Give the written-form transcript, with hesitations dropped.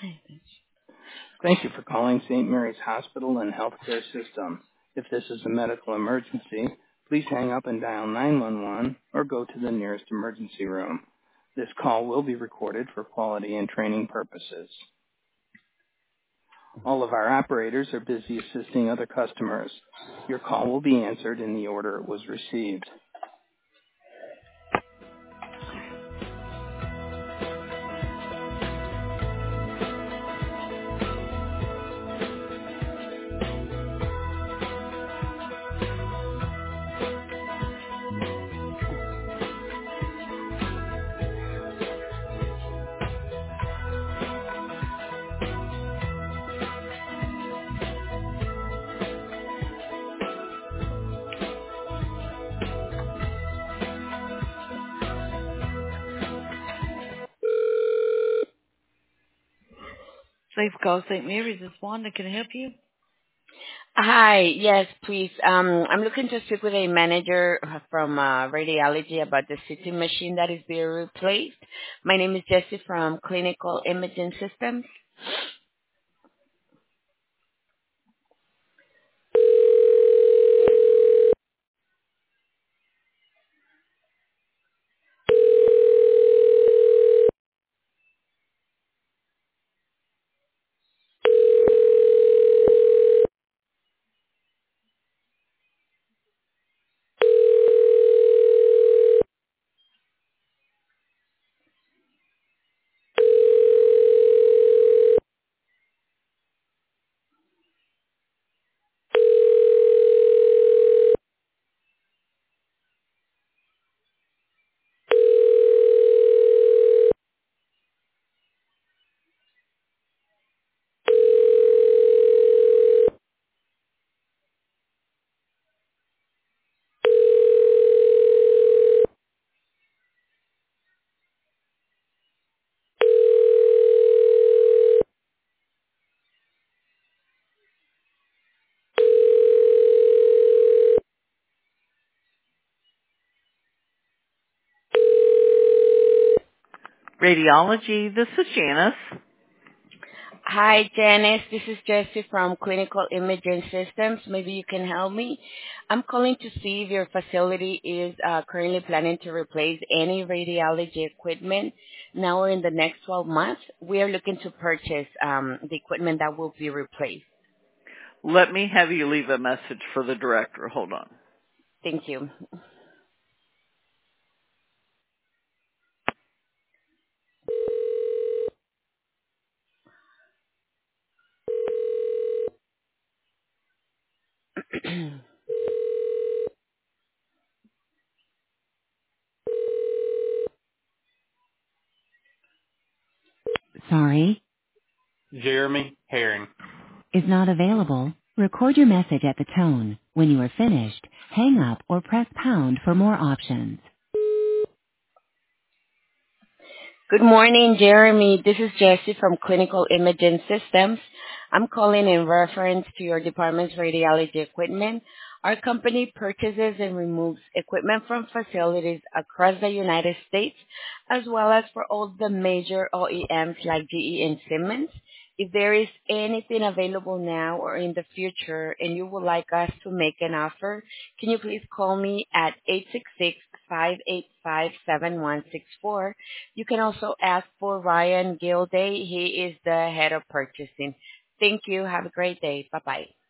Thank you for calling St. Mary's Hospital and Healthcare System. If this is a medical emergency, please hang up and dial 911 or go to the nearest emergency room. This call will be recorded for quality and training purposes. All of our operators are busy assisting other customers. Your call will be answered in the order it was received. Safe Call St. Mary's is Wanda. Can I help you? Hi. Yes, please. I'm looking to speak with a manager from radiology about the CT machine that is being replaced. My name is Jessie from Clinical Imaging Systems. Radiology, this is Janice. Hi, Janice. This is Jessie from Clinical Imaging Systems. Maybe you can help me. I'm calling to see if your facility is currently planning to replace any radiology equipment now or in the next 12 months. We are looking to purchase the equipment that will be replaced. Let me have you leave a message for the director. Hold on. Thank you. Sorry, Jeremy Herring. is not available. Record your message at the tone. When you are finished, hang up or press pound for more options. Good morning, Jeremy. This is Jessie from Clinical Imaging Systems. I'm calling in reference to your department's radiology equipment. Our company purchases and removes equipment from facilities across the United States, as well as for all the major OEMs like GE and Siemens. If there is anything available now or in the future and you would like us to make an offer, can you please call me at 866-585-7164. You can also ask for Ryan Gilday. He is the head of purchasing. Thank you. Have a great day. Bye-bye.